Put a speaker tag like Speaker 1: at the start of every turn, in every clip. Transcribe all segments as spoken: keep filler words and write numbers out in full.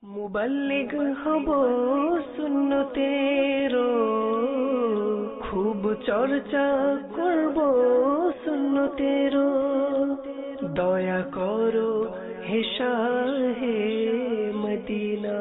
Speaker 1: মুবাল্লিগ হব সুন্নতেরো, খুব চর্চা করব সুন্নতেরো। দয়া করো হে শাহে মদিনা।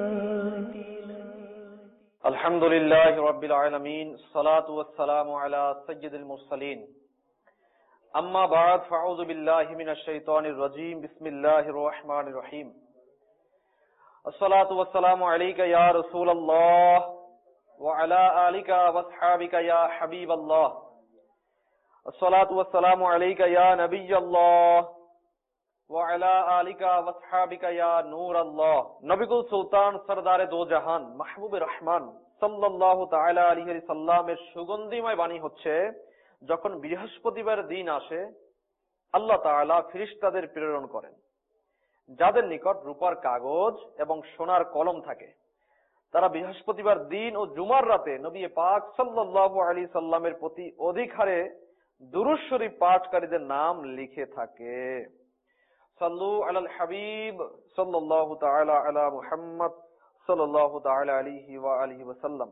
Speaker 2: আলহামদুলিল্লাহি রাব্বিল আলামিন, সালাতু ওয়াসসালামু আলা সাইয়্যিদিল মুরসালিন। আম্মা বা'দ, ফাউযু বিল্লাহি মিনাশ শাইতানির রাজীম। বিসমিল্লাহির রহমানির রহিম। আসসালাতু ওয়াসসালামু আলাইকা ইয়া রাসূলুল্লাহ ওয়া আলা আলিকা ওয়া আসহাবিকা ইয়া হাবিবাল্লাহ। আসসালাতু ওয়াসসালামু আলাইকা ইয়া নবিয়্যাল্লাহ ওয়া আলা আলিকা ওয়া আসহাবিকা ইয়া নূরাল্লাহ। নবিকুল সুলতান সরদারে দো জাহান মাহবুবে রহমান সাল্লাল্লাহু তাআলা আলাইহি সাল্লামের সুগন্ধিময় বাণী হচ্ছে, যখন বৃহস্পতিবার দিন আসে আল্লাহ তাআলা ফেরেশতাদের প্রেরণ করেন, যাদের নিকট রূপার কাগজ এবং সোনার কলম থাকে। তারা বৃহস্পতিবার দিন ও জুমার রাতে নবী পাক সাল্লাল্লাহু আলাইহি সাল্লামের প্রতি অধিক হারে দুরূদ শরীফ পাঠকারীদের নাম লিখে থাকে। সাল্লু আলাল হাবিব সাল্লাল্লাহু তাআলা আলা মুহাম্মদ সাল্লাল্লাহু তাআলা আলাইহি ওয়া আলিহি ওয়াসাল্লাম।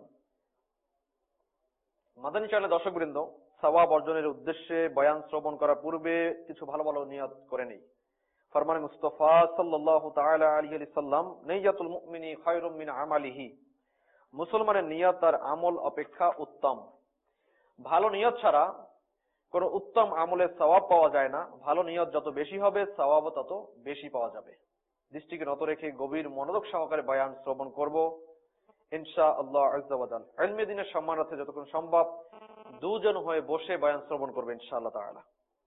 Speaker 2: মাদানী চ্যানেলের দর্শকবৃন্দ, সওয়াব অর্জনের উদ্দেশ্যে বয়ান শ্রবণ করার পূর্বে কিছু ভালো ভালো নিয়ত করে নেই। ফরমান মুস্তাফা সাল্লাল্লাহু তাআলা আলাইহি সাল্লাম, নিয়াতুল মুমিনি খায়রুম মিন আমালিহি। মুসলমানের নিয়ত তার আমল অপেক্ষা উত্তম। ভালো নিয়ত ছাড়া কোন উত্তম আমলের সওয়াব পাওয়া যায় না। ভালো নিয়ত যত বেশি হবে, সওয়াবও তত বেশি পাওয়া যাবে। দৃষ্টিকে নত রেখে গভীর মনোযোগ সহকারে বয়ান শ্রবণ করব ইনশাআল্লাহ আযজা ওয়া জাল। ইলমে দ্বীনের সম্মানার্থে যতক্ষণ সম্ভব দুজন হয়ে বসে বয়ান শ্রবণ করবে ইনশাআল্লাহ তাআলা।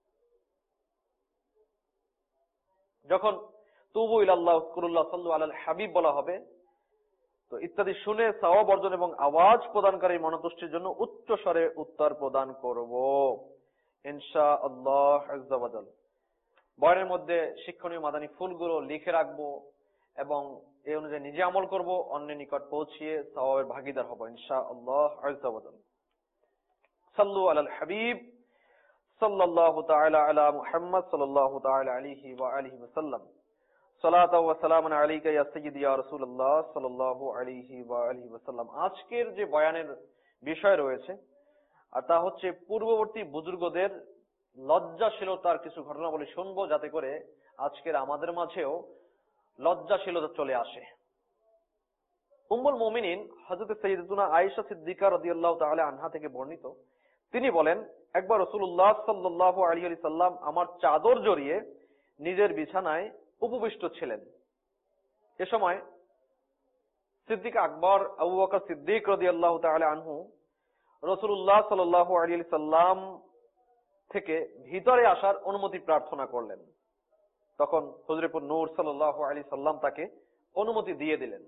Speaker 2: যখন তুবু ইলাল্লাহ ওয়াজকুরুল্লাহ সাল্লু আলাল হাবিব বলা হবে, তো ইত্যাদি শুনে সওয়াব অর্জন এবং আওয়াজ প্রদানকারী মনোতুষ্টির জন্য উচ্চ স্বরে উত্তর প্রদান করব ইনশাআল্লাহ আযজা ওয়া জাল। বয়ানের মধ্যে শিক্ষণীয় মাদানী ফুলগুলো লিখে রাখবো এবং এই অনুযায়ী নিজে আমল করব, অন্যের নিকট পৌঁছিয়ে সওয়াবের ভাগীদার হব ইনশাআল্লাহ আযজা ওয়া জাল। সাল্লু আলাল হাবিব সাল্লাল্লাহু তাআলা আলা মুহাম্মদ সাল্লাল্লাহু তাআলা আলাইহি ওয়া আলিহি ওয়াসাল্লাম। সালাতু ওয়া সালামুন আলাইকা ইয়া সাইয়্যিদি ইয়া রাসূলুল্লাহ সাল্লাল্লাহু আলাইহি ওয়া আলিহি ওয়াসাল্লাম। আজকের যে বয়ানের বিষয় রয়েছে আর তা হচ্ছে পূর্ববর্তী বুজুর্গদের লজ্জাশীলতার কিছু ঘটনাবলী শুনবো, যাতে করে আজকের আমাদের মাঝেও লজ্জাশীলতা চলে আসে। উম্মুল মুমিনিন হযরত সাইয়্যিদাতুনা আয়েশা সিদ্দিকা রাদিয়াল্লাহু তাআলা আনহা থেকে বর্ণিত, তিনি বলেন, একবার রাসূলুল্লাহ সাল্লাল্লাহু আলাইহি সাল্লাম আমার চাদর জড়িয়ে নিজের বিছানায় উপবিষ্ট ছিলেন। এ সময় সিদ্দিক আকবর আবু বকর সিদ্দিক রাদিয়াল্লাহু তাআলা আনহু রাসূলুল্লাহ সাল্লাল্লাহু আলাইহি সাল্লাম থেকে ভিতরে আসার অনুমতি প্রার্থনা করলেন। তখন হুজুরপুর নূর সাল্লাল্লাহু আলাইহি সাল্লাম তাকে অনুমতি দিয়ে দিলেন,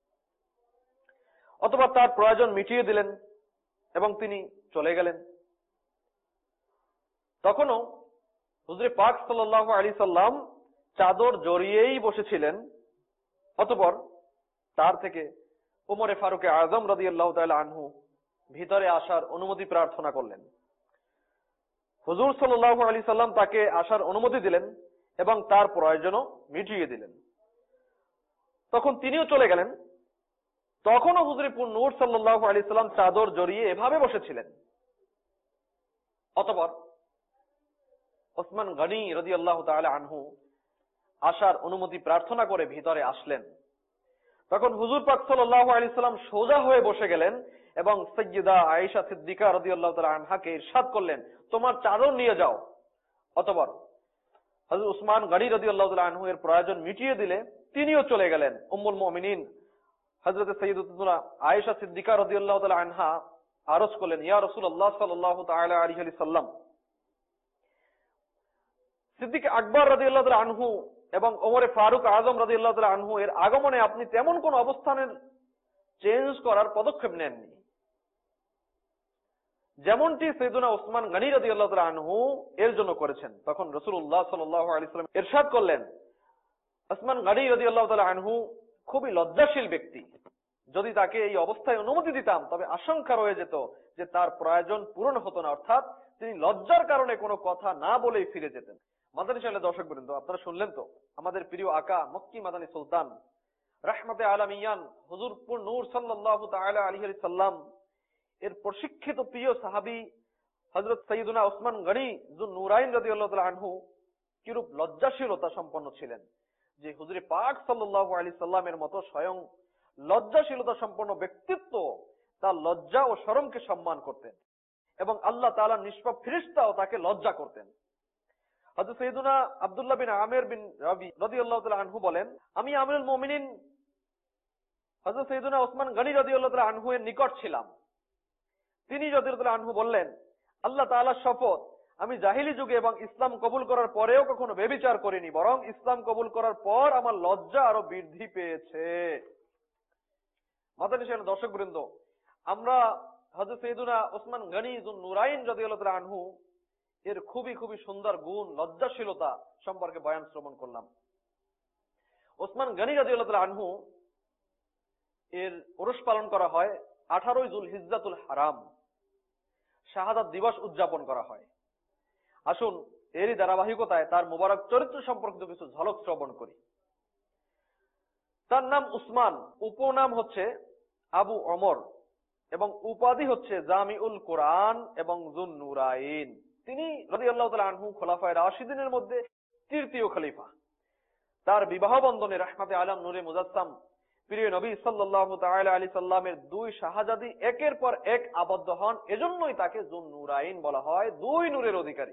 Speaker 2: অথবা তার প্রয়োজন মিটিয়ে দিলেন এবং তিনি চলে গেলেন। তখনও হুজুরে পাক সাল্লাল্লাহু আলাইহি সাল্লাম চাদর জড়িয়েই বসেছিলেন। অতঃপর তার থেকে ওমরে ফারুক আযম রাদিয়াল্লাহু তাআলা আনহু ভিতরে আসার অনুমতি প্রার্থনা করলেন। হুজুর সাল্লাল্লাহু আলাইহি সাল্লাম তাকে আসার অনুমতি দিলেন এবং তার প্রয়োজনও মিটিয়ে দিলেন। তখন তিনিও চলে গেলেন। তখনও হুজুরপুর নূর সাল্লাল্লাহু আলাইহি সাল্লাম চাদর জড়িয়ে এভাবে বসেছিলেন। অতঃপর ওসমান গনি রাদিয়াল্লাহু তাআলা আনহু আসার অনুমতি প্রার্থনা করে ভিতরে আসলেন। তখন হুজুর পাক সাল্লাল্লাহু আলাইহি সাল্লাম সোজা হয়ে বসে গেলেন এবং সাইয়্যিদা আয়েশা সিদ্দিকা রাদিয়াল্লাহু তাআলা আনহাকে ইরশাদ করলেন, তোমার চাদর নিয়ে যাও। অতঃপর হযরত ওসমান গনি রাদিয়াল্লাহু তাআলা আনহু এর প্রয়োজন মিটিয়ে দিলে তিনিও চলে গেলেন। উম্মুল মুমিনিন হযরত সাইয়্যিদাতুনা আয়েশা সিদ্দিকা রাদিয়াল্লাহু তাআলা আনহা আরজ করলেন, ইয়া রাসূলুল্লাহ সাল্লাল্লাহু তাআলা আলাইহি সাল্লাম, সিদ্দিক আকবর রাদিয়াল্লাহু তাআলা আনহু এবং ওমরে ফারুক আযম রাদিয়াল্লাহু তাআলা আনহু এর আগমনে আপনি তেমন কোন অবস্থানের চেঞ্জ করার পদক্ষেপ নেননি, যেমনটি সাইয়্যিদুনা ওসমান গনি রাদিয়াল্লাহু তাআলা আনহু এর জন্য করেছেন। তখন রাসূলুল্লাহ সাল্লাল্লাহু আলাইহি সাল্লাম ইরশাদ করলেন, ওসমান গনি রাদিয়াল্লাহু তাআলা আনহু খুবই লজ্জাশীল ব্যক্তি। যদি তাকে এই অবস্থায় অনুমতি দিতাম তবে আশঙ্কা রয়ে যেত যে তার প্রয়োজন পূরণ হতো না, অর্থাৎ তিনি লজ্জার কারণে কোনো কথা না বলেই ফিরে যেতেন। মাদানী চ্যানেলের দর্শকবৃন্দ, আপনারা শুনলেন তো আমাদের প্রিয় আকা মক্কি মাদানী সুলতান রাহমাতে আলামিয়ান হুজুরপুর নূর সাল্লাল্লাহু তাআলা আলাইহি সাল্লাম এর প্রশিক্ষিত প্রিয় সাহাবী হযরত সাইয়্যিদুনা উসমান গনি যুন নূরাইন রাদিয়াল্লাহু তাআলা আনহু কিরূপ লজ্জাশীলতা সম্পন্ন ছিলেন, যে হুজুরে পাক সাল্লাল্লাহু আলাইহি সাল্লামের মতো স্বয়ং লজ্জাশীলতা সম্পন্ন ব্যক্তিত্ব তার লজ্জা ও শরমকে সম্মান করতেন এবং আল্লাহ তাআলা নিষ্পাপ ফেরেশতাও তাকে লজ্জা করতেন। হযরত সাইয়্যিদুনা আব্দুল্লাহ বিন আমির বিন রাবি রাদিয়াল্লাহু তাআলা আনহু বলেন, আমি আমিরুল মুমিনিন হযরত সাইয়্যিদুনা উসমান গনি রাদিয়াল্লাহু তাআলা আনহু এর নিকট ছিলাম। তিনি রাদিয়াল্লাহু তাআলা আনহু বললেন, আল্লাহ তাআলার শপথ, আমি জাহিলি যুগে এবং ইসলাম কবুল করার পরেও কখনো ব্যভিচার করিনি, বরং ইসলাম কবুল করার পর আমার লজ্জা আরো বৃদ্ধি পেয়েছে। মাদানী সাহেব, দর্শকবৃন্দ, আমরা হযরত সাইয়্যিদুনা উসমান গনি যুন নূরাইন রাদিয়াল্লাহু তাআলা আনহু এর খুবই খুবই সুন্দর গুণ লজ্জাশীলতা সম্পর্কে বয়ান শ্রবণ করলাম। ওসমান গনি রাদিয়াল্লাহু তাআলা আনহু এর উরস পালন করা হয় আঠারোই যুলহিজ্জাতুল হারাম, শাহাদাত দিবস উদযাপন করা হয়। আসুন এরই ধারাবাহিকতায় তার মুবারক চরিত্র সম্পর্কিত কিছু ঝলক শ্রবণ করি। তার নাম উসমান, উপনাম হচ্ছে আবু ওমর এবং উপাধি হচ্ছে জামিউল কোরআন এবং যুন নূরাইন। তিনি রাদিয়াল্লাহু তাআলা আনহু খোলাফায়ে রাশিদিনের মধ্যে তৃতীয় খলিফা। তার বিবাহ বন্ধনে রাহমাতে আলম নূরে মুজাসসাম প্রিয় নবী সাল্লাল্লাহু তাআলা আলাইহি সাল্লামের দুই শাহজাদি একের পর এক আবদ্ধ হন, এজন্যই তাকে যুন নূরাইন বলা হয়, দুই নূরের অধিকারী।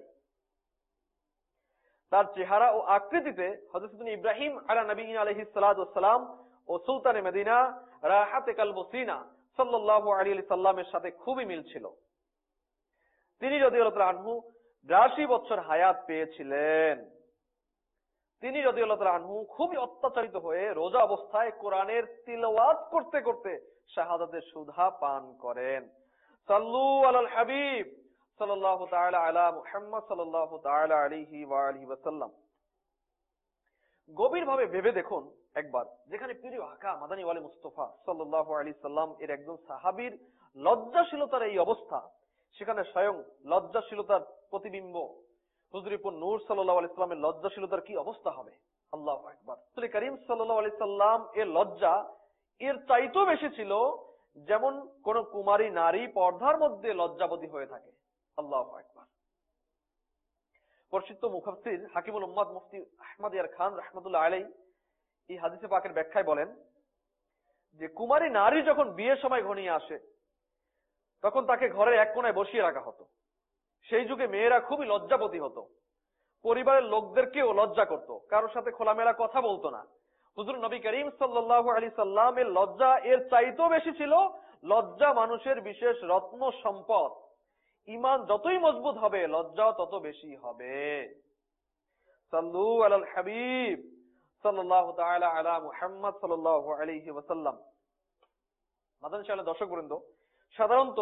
Speaker 2: তার চেহারা ও আকৃতিতে হযরত ইব্রাহিম আলা নবীনা আলাইহিস সালাতু ওয়াস সালাম ও সুলতানে মদিনা রাহাতে কালবুসিনা সাল্লাল্লাহু আলাইহি সাল্লামের সাথে খুবই মিল ছিল। তিনি রাদিয়াল্লাহু তাআলা আনহু বিরাশি বছর হায়াত পেয়েছিলেন। তিনি রাদিয়াল্লাহু তাআলা আনহু খুবই অত্যাচারিত হয়ে রোজা অবস্থায় কোরআনের তিলাওয়াত করতে করতে শাহাদাতের সুধা পান করেন। সাল্লু আলাল হাবিব সাল্লাল্লাহু তাআলা আলা মুহাম্মদ সাল্লাল্লাহু তাআলা আলাইহি ওয়া আলিহি ওয়াসাল্লাম। গভীরভাবে ভেবে দেখুন একবার, যেখানে প্রিয় আকা মাদানী ওয়ালি মুস্তাফা সাল্লাল্লাহু আলাইহি সাল্লাম এর একজন সাহাবীর লজ্জাশীলতার এই অবস্থা, সেখানে স্বয়ং লজ্জাশীলতার প্রতিবিম্ব হুজুরপুর নূর সাল্লাল্লাহু আলাইহি সাল্লামের লজ্জাশীলতার কি অবস্থা হবে। আল্লাহু আকবার। রাসূল করিম সাল্লাল্লাহু আলাইহি সাল্লাম এর লজ্জা এর চাইতেও বেশি ছিল, যেমন কোন কুমারী নারী পর্দার মধ্যে লজ্জাবতী হয়ে থাকে। আল্লাহু আকবার। প্রসিদ্ধ মুফাসসির হাকিমুল উম্মাত মুফতি আহমদ ইয়ার খান রাহমাতুল্লাহ আলাইহি এই হাদিসে পাকের ব্যাখ্যায় বলেন যে কুমারী নারী যখন বিয়ের সময় ঘনিয়ে আসে তখন তাকে ঘরের এক কোণায় বসিয়ে রাখা হতো। সেই যুগে মেয়েরা খুবই লজ্জাবতী হতো, পরিবারের লোকদেরকেও লজ্জা করত, কারোর সাথে খোলামেলা কথা বলতো না। হুজুর নবী করিম সাল্লাল্লাহু আলাইহি সাল্লামের লজ্জা এর চাইতেও বেশি ছিল। লজ্জা মানুষের বিশেষ রত্ন সম্পদ। ঈমান যতই মজবুত হবে লজ্জাও তত বেশি হবে। সাল্লু আলাল হাবিব সাল্লাল্লাহু তাআলা আলা মুহাম্মদ সাল্লাল্লাহু আলাইহি ওয়াসাল্লাম। মাদানী সাহেব, দর্শকবৃন্দ, সাধারণত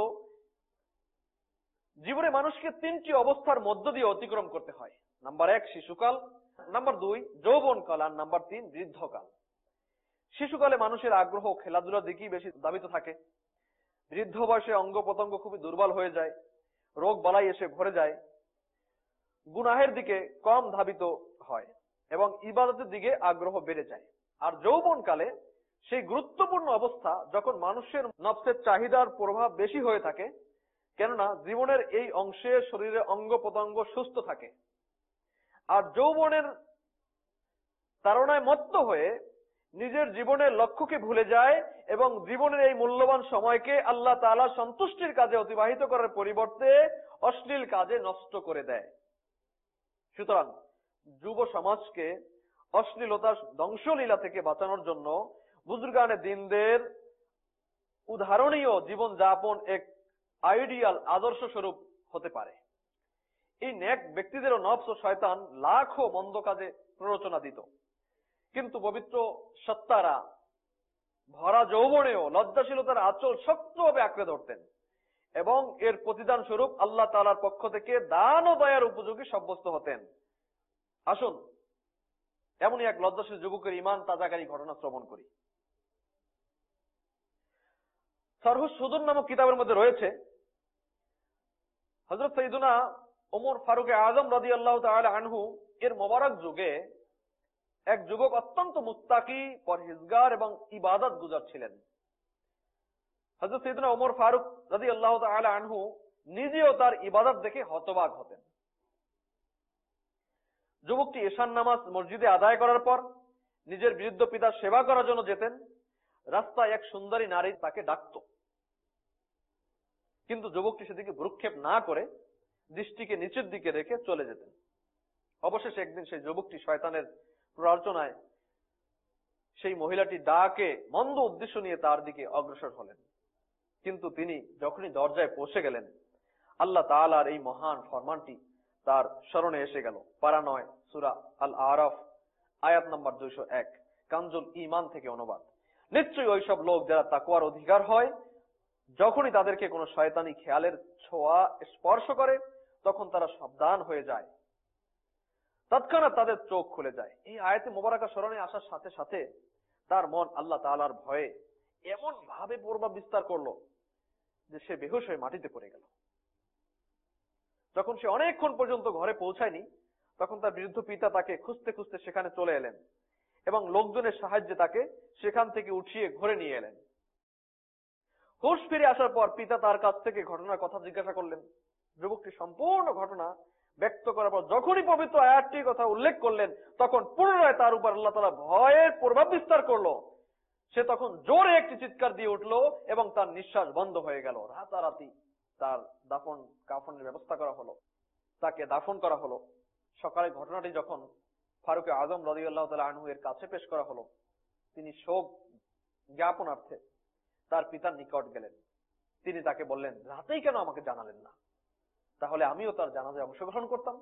Speaker 2: জীবনে মানুষকে তিনটি অবস্থার মধ্য দিয়ে অতিক্রম করতে হয়। নাম্বার এক শিশুকাল, নাম্বার দুই যৌবনকাল, আর নাম্বার তিন বৃদ্ধকাল। শিশুকালে মানুষের আগ্রহ খেলাধুলার দিকেই বেশি ধাবিত থাকে। বৃদ্ধ বয়সে অঙ্গ প্রত্যঙ্গ খুবই দুর্বল হয়ে যায়, রোগ বালাই এসে ভরে যায়, গুনাহের দিকে কম ধাবিত হয় এবং ইবাদতের দিকে আগ্রহ বেড়ে যায়। আর যৌবনকালে সেই গুরুত্বপূর্ণ অবস্থা যখন মানুষের নফসের চাহিদার প্রভাব বেশি হয়ে থাকে, কেননা জীবনের এই অংশে শরীরের অঙ্গ প্রত্যঙ্গ সুস্থ থাকে। আর যৌবনের তাড়নায় মত্ত হয়ে নিজের জীবনের লক্ষ্যকে ভুলে যায় এবং জীবনের এই মূল্যবান সময়কে আল্লাহ তাআলা সন্তুষ্টির কাজে অতিবাহিত করার পরিবর্তে অশ্লীল কাজে নষ্ট করে দেয়। সুতরাং যুব সমাজকে অশ্লীলতার ধ্বংসলীলা থেকে বাঁচানোর জন্য বুজুর্গানে দ্বীনদের উদাহরণীয় জীবন যাপন এক আইডিয়াল আদর্শ স্বরূপ হতে পারে। এই নেক ব্যক্তিদেরও নফস ও শয়তান লাখো মন্দ কাজে প্ররোচনা দিত, কিন্তু পবিত্র সত্তারা ভরা যৌবনেও লজ্জাশীলতার আঁচল শক্তভাবে আঁকড়ে ধরতেন এবং এর প্রতিদান স্বরূপ আল্লাহ তাআলার পক্ষ থেকে দান ও দয়ার উপযোগী সাব্যস্ত হতেন। আসুন এমনই এক লজ্জাশীল যুবকের ঈমান তাজাকারী ঘটনা শ্রবণ করি। সারহুস সুদুর নামক কিতাবের মধ্যে রয়েছে হযরত সাইয়্যিদুনা ওমর ফারুক আযম রাদিয়াল্লাহু তাআলা আনহু এর মোবারক যুগে এক যুবক অত্যন্ত মুত্তাকি, পরহেজগার এবং ইবাদত গুজার ছিলেন। হযরত সাইয়েদনা ওমর ফারুক রাদিয়াল্লাহু তাআলা আনহু নিজেও তার ইবাদত দেখে হতবাক হতেন। যুবকটি ঈশান নামাজ মসজিদে আদায় করার পর নিজের বৃদ্ধ পিতার সেবা করার জন্য যেতেন। রাস্তায় এক সুন্দরী নারী তাকে ডাকত, কিন্তু যুবকটি সেদিকে ভ্রুক্ষেপ না করে দৃষ্টিকে নিচের দিকে রেখে চলে যেতেন। অবশেষে একদিন সেই যুবকটি শয়তানের প্ররোচনায় সেই মহিলাটি ডাকে মন্দ উদ্দেশ্য নিয়ে তার দিকে অগ্রসর হলেন। কিন্তু তিনি যখনই দরজায় পৌঁছে গেলেন, আল্লাহ তাআলার এই মহান ফরমানটি তার স্মরণে এসে গেল। পারা নয়, সূরা আল আরাফ, আয়াত নম্বর দুইশো এক, কানজুল ঈমান থেকে অনুবাদ। নিশ্চয়ই ওইসব লোক যারা তাকওয়ার অধিকার হয়, যখনই তাদেরকে কোনো শয়তানি খেয়ালের ছোঁয়া স্পর্শ করে তখন তারা সাবধান হয়ে যায়, তৎক্ষণাৎ তাদের চোখ খুলে যায়। এই আয়াতে মোবারকা স্মরণে আসার সাথে সাথে তার মন আল্লাহ তাআলার ভয়ে এমন ভাবে প্রভাব বিস্তার করলো যে সে বেহুশ হয়ে মাটিতে পড়ে গেল। যখন সে অনেকক্ষণ পর্যন্ত ঘরে পৌঁছায়নি, তখন তার বৃদ্ধ পিতা তাকে খুঁজতে খুঁজতে সেখানে চলে এলেন এবং লোকজনের সাহায্যে তাকে সেখান থেকে উঠিয়ে ঘরে নিয়ে এলেন। হুঁশ ফিরে আসার পর পিতা তার কাছ থেকে ঘটনার কথা জিজ্ঞাসা করলেন। যুবকটি সম্পূর্ণ ঘটনা ব্যক্ত করার পর যখনই পবিত্র আয়াতটির কথা উল্লেখ করলেন, তখন পুনরায় তার উপর আল্লাহ তাআলা ভয়ের প্রভাব বিস্তার করলো। সে তখন জোরে একটি চিৎকার দিয়ে উঠলো এবং তার নিঃশ্বাস বন্ধ হয়ে গেল। রাতারাতি তার দাফন কাফনের ব্যবস্থা করা হলো, তাকে দাফন করা হলো। সকালে ঘটনাটি যখন ফারুক আজম রাদিয়াল্লাহু তাআলা আনহু এর কাছে পেশ করা হলো, তিনি শোক জ্ঞাপনার্থে তার পিতার নিকট গেলেন। তিনি তাকে বললেন, রাতেই কেন আমাকে জানালেন না? তাহলে আমিও তার জানাজায় অংশগ্রহণ করতাম।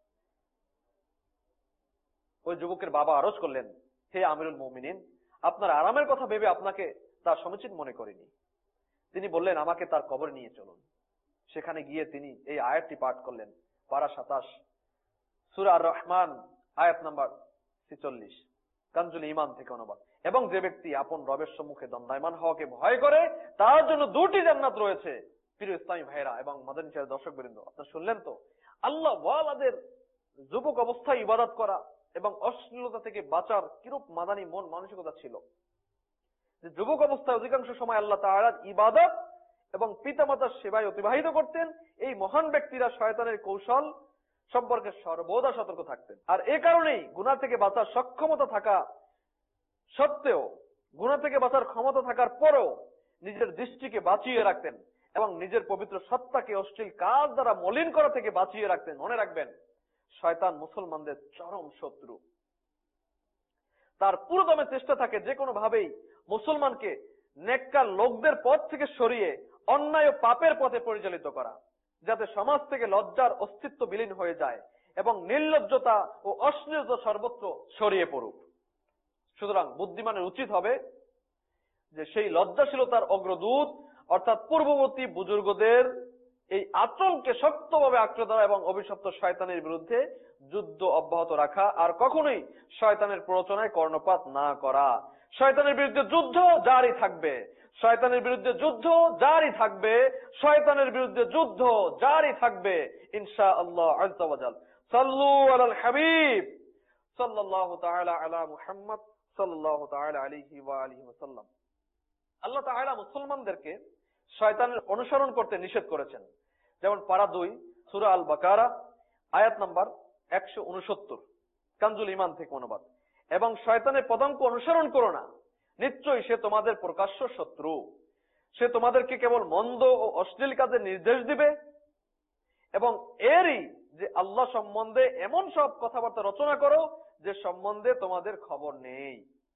Speaker 2: ওই যুবকের বাবা আরজ করলেন, হে আমিরুল মুমিনিন, আপনার আরামের কথা ভেবে আপনাকে তার সমীচীন মনে করিনি। তিনি বললেন, আমাকে তার কবরে নিয়ে চলুন। সেখানে গিয়ে তিনি এই আয়াতটি পাঠ করলেন, পারা সাতাশ, সূরা আর রহমান, আয়াত নাম্বার ছেচল্লিশ, কানজুল ঈমান থেকে অনুবাদ। এবং যে ব্যক্তি আপন রবের সম্মুখে দণ্ডায়মান হওয়াকে ভয় করে, তার জন্য দুটি জান্নাত রয়েছে। প্রিয় ইসলামী ভাইরা এবং মাদানী চ্যানেলের দর্শকবৃন্দ, আপনারা শুনলেন তো, আল্লাহ ওয়ালাদের যুবক অবস্থায় ইবাদত করা এবং অশ্লীলতা থেকে বাঁচার কিরূপ মাদানী মন মানসিকতা ছিল। যে যুবক অবস্থায় অধিকাংশ সময় আল্লাহ তাআলার ইবাদত এবং পিতামাতার সেবায় অতিবাহিত করতেন, এই মহান ব্যক্তিরা শয়তানের কৌশল সম্পর্কে সর্বদা সতর্ক থাকতেন। আর এ কারণেই গুনাহ থেকে বাঁচার সক্ষমতা থাকা সত্ত্বেও, গুনাহ থেকে বাঁচার ক্ষমতা থাকার পরও নিজের দৃষ্টিকে বাঁচিয়ে রাখতেন এবং নিজের পবিত্র সত্তাকে অশ্লীল কাজ দ্বারা মলিন করা থেকে বাঁচিয়ে রাখতেন। মনে রাখবেন, শয়তান মুসলমানদের চরম শত্রু। তার পুরোদমে চেষ্টা থাকে যে কোনো ভাবেই মুসলমানকে নেককার লোকদের পথ থেকে সরিয়ে অন্যায় ও পাপের পথে পরিচালিত করা, যাতে সমাজ থেকে লজ্জার অস্তিত্ব বিলীন হয়ে যায় এবং নির্লজ্জতা ও অশ্লীলতা সর্বত্র ছড়িয়ে পড়ুক। সুতরাং বুদ্ধিমানের উচিত হবে যে সেই লজ্জাশীলতার অগ্রদূত অর্থাৎ পূর্ববর্তী বুজুর্গদের এই আচরণকে শক্তভাবে আঁকড়ে ধরা এবং অভিশপ্ত শয়তানের বিরুদ্ধে যুদ্ধ অব্যাহত রাখা, আর কখনোই শয়তানের প্ররোচনায় কর্ণপাত না করা। শয়তানের বিরুদ্ধে যুদ্ধ জারি থাকবে, শয়তানের বিরুদ্ধে যুদ্ধ জারি থাকবে, শয়তানের বিরুদ্ধে যুদ্ধ জারি থাকবে ইনশাআল্লাহ আযজা ওয়া জাল। সাল্লু আলাল হাবিব সাল্লাল্লাহু তাআলা আলা মুহাম্মদ সাল্লাল্লাহু তাআলা আলাইহি ওয়া আলিহি ওয়াসাল্লাম। আল্লাহ তাআলা মুসলমানদেরকে শয়তানের অনুসরণ করতে নিষেধ করেছেন। যেমন পারা দুই, সূরা আল বাকারা, আয়াত নাম্বার একশো উনসত্তর, কানজুল ঈমান থেকে অনুবাদ। এবং শয়তানের পদাঙ্ক অনুসরণ করো না, নিশ্চয়ই সে তোমাদের প্রকাশ্য শত্রু। সে তোমাদেরকে কেবল মন্দ ও অশ্লীল কাজের নির্দেশ দিবে এবং এরই যে আল্লাহ সম্বন্ধে এমন সব কথাবার্তা রচনা করো যে সম্বন্ধে তোমাদের খবর নেই।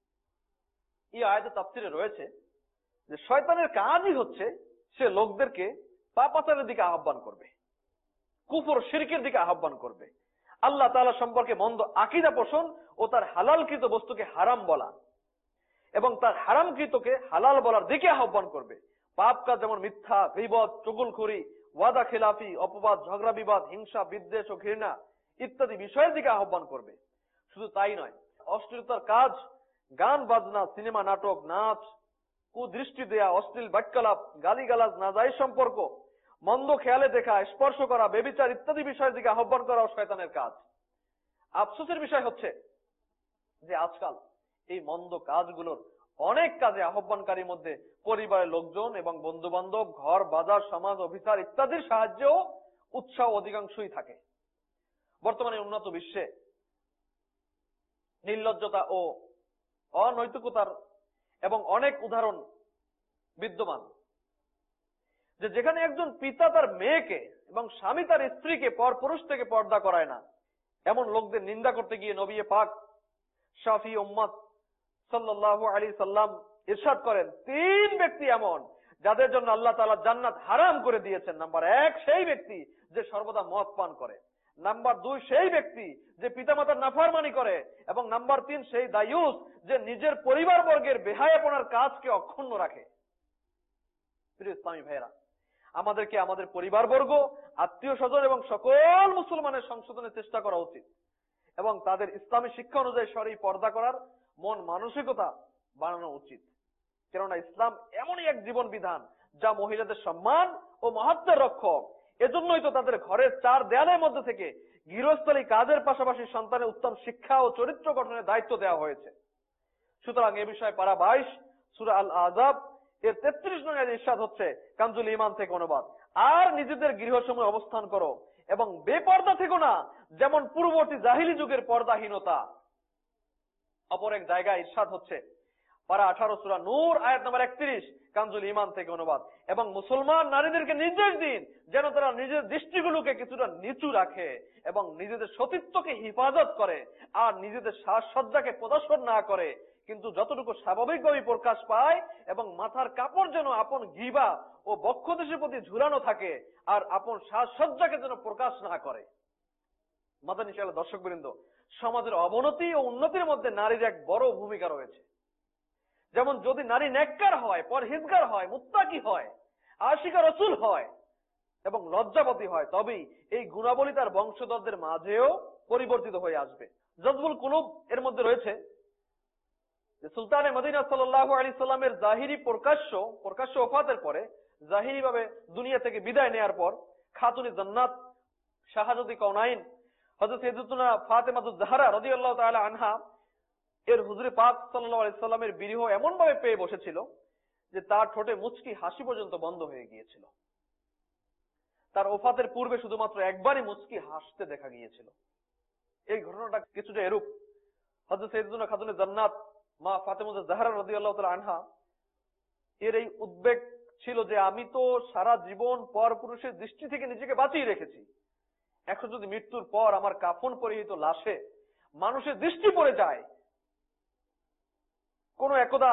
Speaker 2: এই আয়াতে তাফসীরে রয়েছে যে শয়তানের কাজই হচ্ছে সে লোকদেরকে পাপাচারের দিকে আহ্বান করবে, কুফর শিরকের দিকে আহ্বান করবে, আল্লাহ তাআলা সম্পর্কে মন্দ আকীদা পোষণ ও তার হালালকৃত বস্তুকে হারাম বলা এবং তার হারামকৃতকে হালাল বলার দিকে আহ্বান করবে। পাপ কাজ যেমন মিথ্যা, গীবত, চুগলখড়ি, ওয়াদা খিলাফি, অপবাদ, ঝগড়া বিবাদ, হিংসা, বিদ্বেষ ও ঘৃণা ইত্যাদি বিষয়ের দিকে আহ্বান করবে। শুধু তাই নয়, অশ্লীলতার কাজ, গান বাজনা, সিনেমা, নাটক, নাচ, কুদৃষ্টি দেয়া, অশ্লীল বাক্যালাপ, গালিগালাজ, নাজায়েজ সম্পর্ক, মন্দ খেয়ালে দেখা, স্পর্শ করা, ব্যভিচার ইত্যাদি বিষয়ের দিকে আহ্বান করা শয়তানের কাজ। আফসোসের বিষয় হচ্ছে যে আজকাল এই মন্দ কাজগুলোর অনেক কাজে আহ্বানকারীর মধ্যে পরিবারের লোকজন এবং বন্ধু বান্ধব, ঘর, বাজার, সমাজ, অফিসার ইত্যাদির সাহায্যেও উৎসাহ অধিকাংশই থাকে। বর্তমানে উন্নত বিশ্বে নির্লজ্জতা ও অনৈতিকতার এবং অনেক উদাহরণ বিদ্যমান, যে যেখানে একজন পিতা তার মেয়েকে এবং স্বামী তার স্ত্রীকে পর পুরুষ থেকে পর্দা করায় না, এমন লোকদের নিন্দা করতে গিয়ে নবী পাক শাফি উম্মত সাল্লাল্লাহু আলাইহি সাল্লাম ইরশাদ করেন, তিন ব্যক্তি এমন যাদের জন্য আল্লাহ তাআলা জান্নাত হারাম করে দিয়েছেন। নাম্বার এক, সেই ব্যক্তি যে সর্বদা মদ পান করে। নাম্বার দুই, সেই ব্যক্তি যে পিতামাতার নাফরমানি করে। এবং নাম্বার তিন, সেই দায়ুস যে নিজের পরিবার বর্গের বেহায়াপনার কাজকে অক্ষুণ্ণ রাখে। প্রিয় ইসলামী ভাইয়েরা, আমাদেরকে আমাদের পরিবার বর্গ, আত্মীয় স্বজন এবং সকল মুসলমানের সংশোধনের চেষ্টা করা উচিত এবং তাদের ইসলামী শিক্ষা অনুযায়ী শরঈ পর্দা করার মন মানসিকতা বানানো উচিত। কেননা ইসলাম এমনই এক জীবন বিধান যা মহিলাদের সম্মান ও মহত্বের রক্ষক। এজন্যই তো তাদের ঘরের চার দেয়ালের মধ্যে থেকে গৃহস্থলী কাজের পাশাপাশি সন্তানের উত্তম শিক্ষা ও চরিত্র গঠনের দায়িত্ব দেওয়া হয়েছে। সুতরাং এ বিষয়ে পারা বাইশ সূরা আল আযাব এর তেত্রিশ নং আয়াতে ইরশাদ হচ্ছে, কানজুল ঈমান থেকে অনুবাদ, আর নিজেদের গৃহসমূহে অবস্থান করো এবং বেপর্দা থেকো না, যেমন পূর্ববর্তী জাহিলি যুগের পর্দাহীনতা। অপর এক জায়গায় ইরশাদ হচ্ছে, পারা আঠারো সূরা নূর আয়াত নম্বর একত্রিশ, কানজুল ঈমান থেকে অনুবাদ, এবং মুসলমান নারীদেরকে নির্দেশ দিন যেন তারা নিজের দৃষ্টিগুলোকে কিছুটা নিচু রাখে এবং নিজেদের সতীত্বকে হিফাজত করে আর নিজেদের সাজসজ্জাকে প্রদর্শন না করে, কিন্তু যতটুকু স্বাভাবিকভাবে প্রকাশ পায়, এবং মাথার কাপড় যেন আপন গিবা ও বক্ষদেশের প্রতি ঝুলানো থাকে আর আপন সাজসজ্জাকে যেন প্রকাশ না করে। মাদানী শালা দর্শকবৃন্দ, সমাজের অবনতি ও উন্নতির মধ্যে নারীর এক বড় ভূমিকা রয়েছে। যেমন যদি নারী নেককার হয়, পরহেজগার হয়, মুত্তাকি হয়, আশিকা রাসূল হয় এবং লজ্জাবতী হয়, তবেই এই গুণাবলী তার বংশধরদের মাঝেও পরিবর্তিত হয়ে আসবে। জজবুল কুলুব এর মধ্যে রয়েছে যে সুলতানে মদিনা সাল্লাল্লাহু আলাইহি সাল্লামের জাহিরি প্রকাশ্য প্রকাশ্য ওফাতের পরে, জাহিরি ভাবে দুনিয়া থেকে বিদায় নেয়ার পর, খাতুনে জান্নাত শাহাদাতুল কাউনাইন হযরত সাইয়্যিদাতুনা ফাতেমাতুজ জাহরা রাদিয়াল্লাহু তাআলা আনহা এর হুজুরে পাক সাল্লাল্লাহু আলাইহি সাল্লামের বিরহ এমন ভাবে পেয়ে বসেছিল যে তার ঠোঁটে মুচকি হাসি পর্যন্ত বন্ধ হয়ে গিয়েছিল। তার ওফাতের পূর্বে শুধুমাত্র একবারই মুচকি হাসতে দেখা গিয়েছিল। এই ঘটনাটা কিছুটা এরূপ। হযরত সাইয়্যিদাতুনা খাতুনে জান্নাত মা ফাতেমাতুজ জাহরা রাদিয়াল্লাহু তাআলা আনহা এর এই উদ্বেগ ছিল যে আমি তো সারা জীবন পর পুরুষের দৃষ্টি থেকে নিজেকে বাঁচিয়ে রেখেছি, এখন যদি মৃত্যুর পর আমার কাফন পরিহিত লাশে মানুষের দৃষ্টি পড়ে যায়। কোন একদা